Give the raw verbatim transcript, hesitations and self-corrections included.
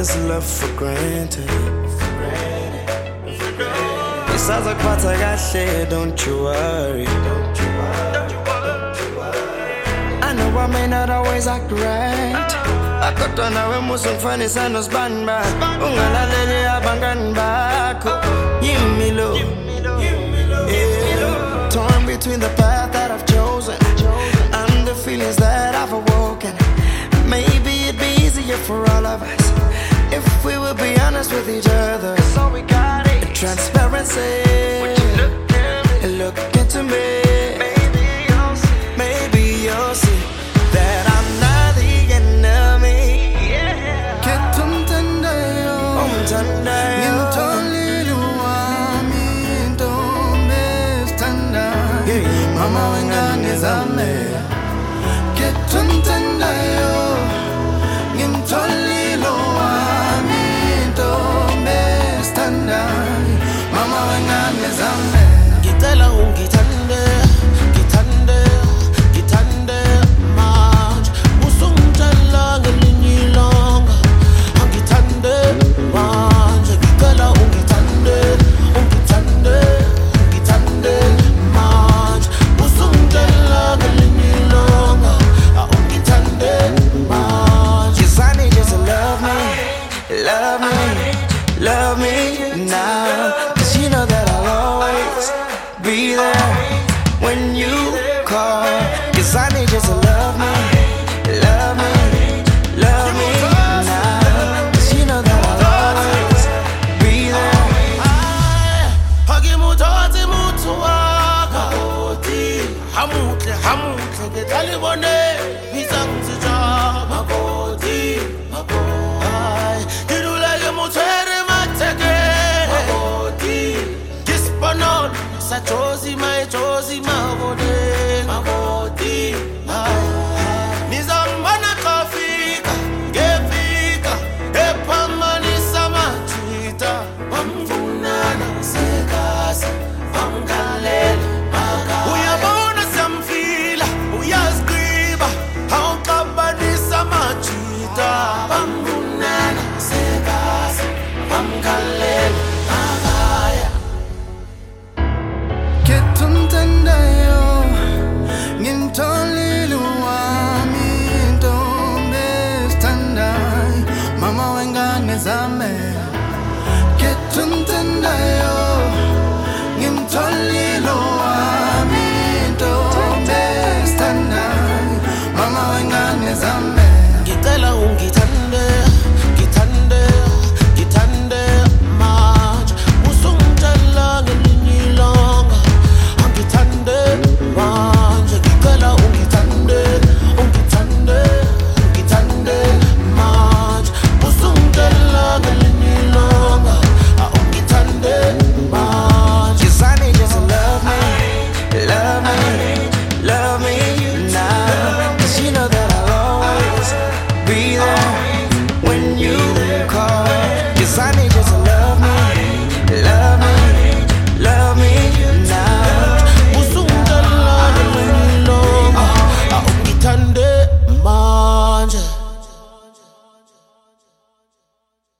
this love for granted. Sounds like what I got said, don't you worry. I know I may not always act right. I got on a muscle funny son of span back. Ungala lady abangan back. Give me low. Yeah. Torn between the path that I've chosen and the feelings that I've awoken. Maybe it'd be easier for all of us if we would be honest with each other. So we got it. Transparency. Look into me. Maybe you'll see. Maybe you'll see that I'm not the enemy. Ketumtandayo, Umtandayo, Ngintoliluwami intombi esithanda. Mama wengane zami. Ketumtandayo, Ngintoliluwami intombi esithanda. Mama wengane zami. Ngicela ungithande, ngithande, ngithande manje. Usungitshela ngelinye ilanga, angithande manje. Ngicela ungithande, ungithande, ngithande manje. Usungitshela ngelinye ilanga, ungithande manje. 'Cause I need you to love me, love me, love me now. 'Cause you know that I'll always be there when you call. 'Cause I need you to love me, love me, love me now. 'Cause you know that I'll always be there. Hakimuthathe muthu wakho. Hamuhle, hamuhle ke talibone. Biza ngizijama bodi. Ay, ngiduleke muthwere matheke. Kispanon, sa Josi, my Josi, mabode. Mabodi. Nizambana kafika, gefika, epamanisa machita. Bamfunana sekasi, bamgalela maka. Uyabona siyamfila, uyazigqiba, awuxabanisa machita. Bamfunana sekasi, bamgalela makaya. Ketumtandayo, Ngintoliluwami intombi esithanda. Mama wengane zami.